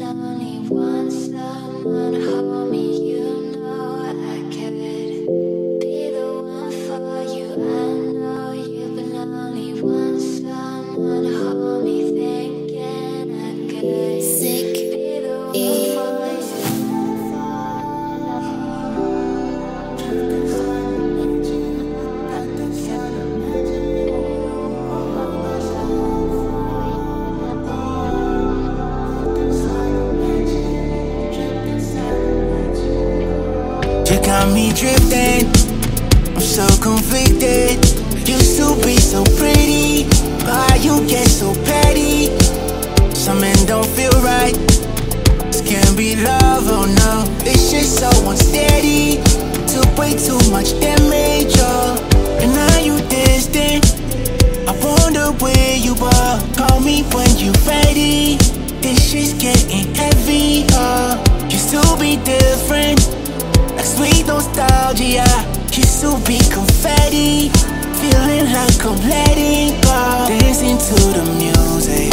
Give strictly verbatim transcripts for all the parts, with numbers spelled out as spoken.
Got me drifting, I'm so conflicted. Used to be so pretty, why you get so petty? Some men don't feel right, this can't be love, oh no. This shit's so unsteady, took way too much damage, oh. And now you distant, I wonder where you are. Call me when you ready, this shit's getting heavy, oh. Used to be different, like sweet nostalgia, used to be confetti, feeling like I'm letting go. Dancing to the music,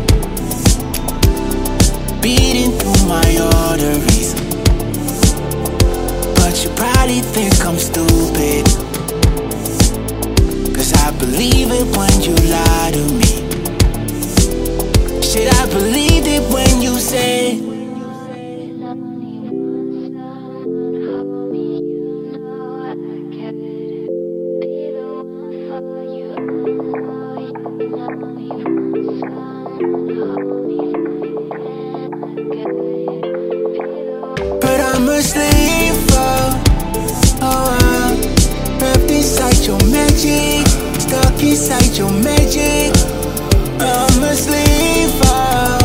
beating through my arteries. But you probably think I'm stupid, cause I believe it when you lie to me. Shit, I believed it when you said but I'm a slave for, oh, uh, wrapped inside your magic, stuck inside your magic. I'm a slave for,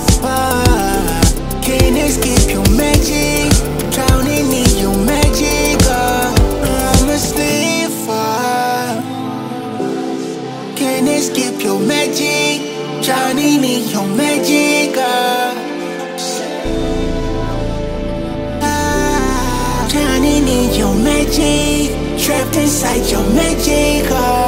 uh, can't escape your magic, drowning in your magic. uh, I'm a slave for, can't escape your magic, drowning in your magic. uh, Drowning in your magic, trapped inside your magic, oh.